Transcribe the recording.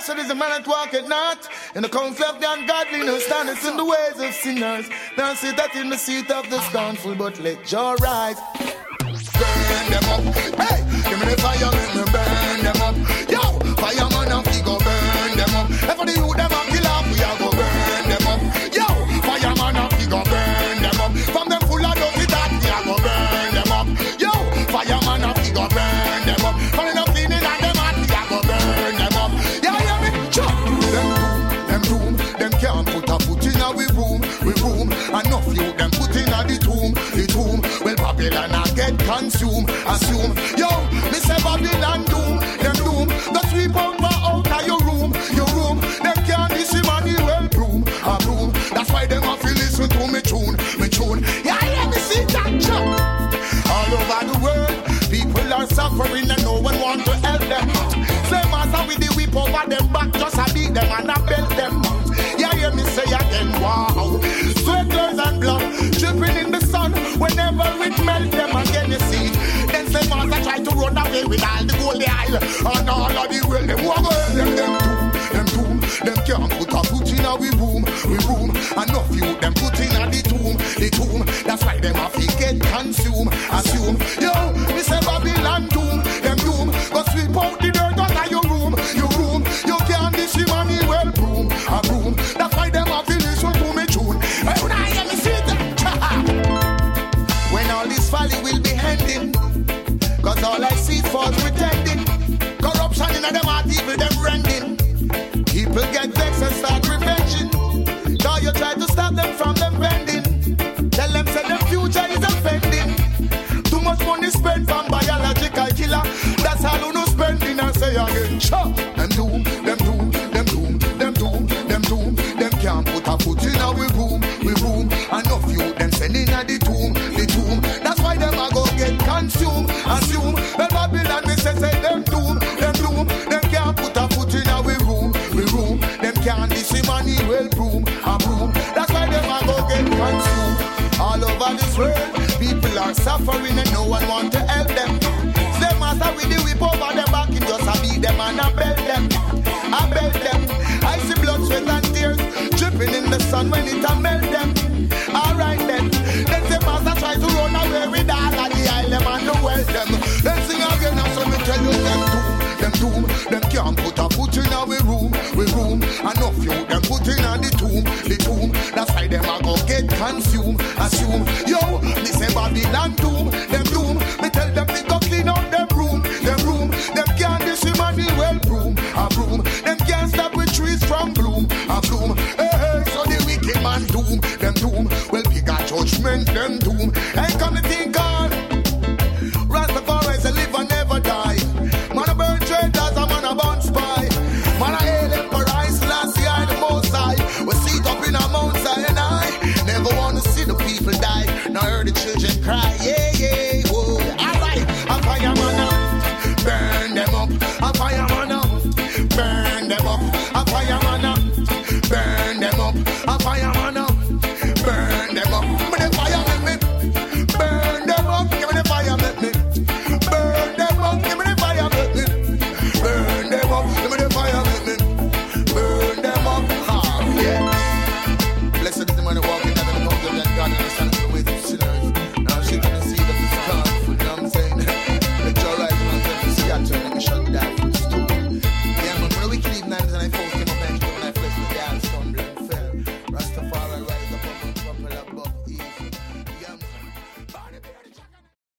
Blessed is the man that walketh not in the counsel of the ungodly, nor standeth in the ways of sinners, nor sitteth in the seat of the scornful, but let joy rise. Burn them up. Hey, give me the fire, let me burn them up. Yo, fireman and we go burn them up. And for the youth them a kill off, we a go burn them up. Yo, fireman and we go burn them up. From them full of dirty thoughts, we a go burn them up. Yo, fireman and we go burn them up. From them cleaning and them hot, we a go burn them up. Yeah, hear me? Chop. Them doom, them can't put a foot in our room. Enough you them put in a the tomb. Well, Babylon I get consumed. Assume, yo, me say Babylon doom. Them doom, the sweep out of your room. Them can't see money well broom. A broom, that's why them have to listen to me tune. Yeah, let me see that jump. All over the world, people are suffering and no one want to help them. Same master with the whip over them back, just a beat them and a belt them. Yeah, hear me say again, wow. Sweat, tears and blood dripping in the sun. Whenever it melt them again, you see. Then say master try to run away with all the gold they hide. And all of the world, them walk away, them doom. Them can't put a foot in our room. Enough you, them put in a the tomb. That's why them have to get consumed. Assume, yo, me say Babylon doom. Them doom, go sweep out the dirt out of your room. You can't see money well broom. A broom, that's why them have to listen to me tune. When I hear me see that, when all this folly will be ending, cause all I see is false pretending. Corruption in them heart, evil them rending. People get vexed and start revenging. Now you try to stop them from them bending. Tell them say the future is offending. Too much money spent from biological killer. That's all who no spending and say again. Chop. Them doom. Them can't put a foot in our room. Enough you them sending at the tomb. That's why them a go get consumed. Assume. Well, Babylon me say them doom. Them can't put a foot in our room. Them can't see money well broom. That's why them a go get consumed. All over this world, people are suffering and no one want to help them. Slave master with the whip over them back, him just a beat them and a belt them. I see blood, sweat and tears dripping in the sun when it a melt them. Alright then say master try to run away with all of the island and the wealth them. Then sing again and so me tell you them doom. Them can't put a foot in our room. Enough you them put in a the tomb. That's why them a go get consumed. Assume, yo, this a Babylon doom. Them doom, me tell them they go clean out them room. Them can't see money well broom. Them can't stop with trees from bloom. Hey, so the wicked man doom. Them doom, well bigger judgment them doom.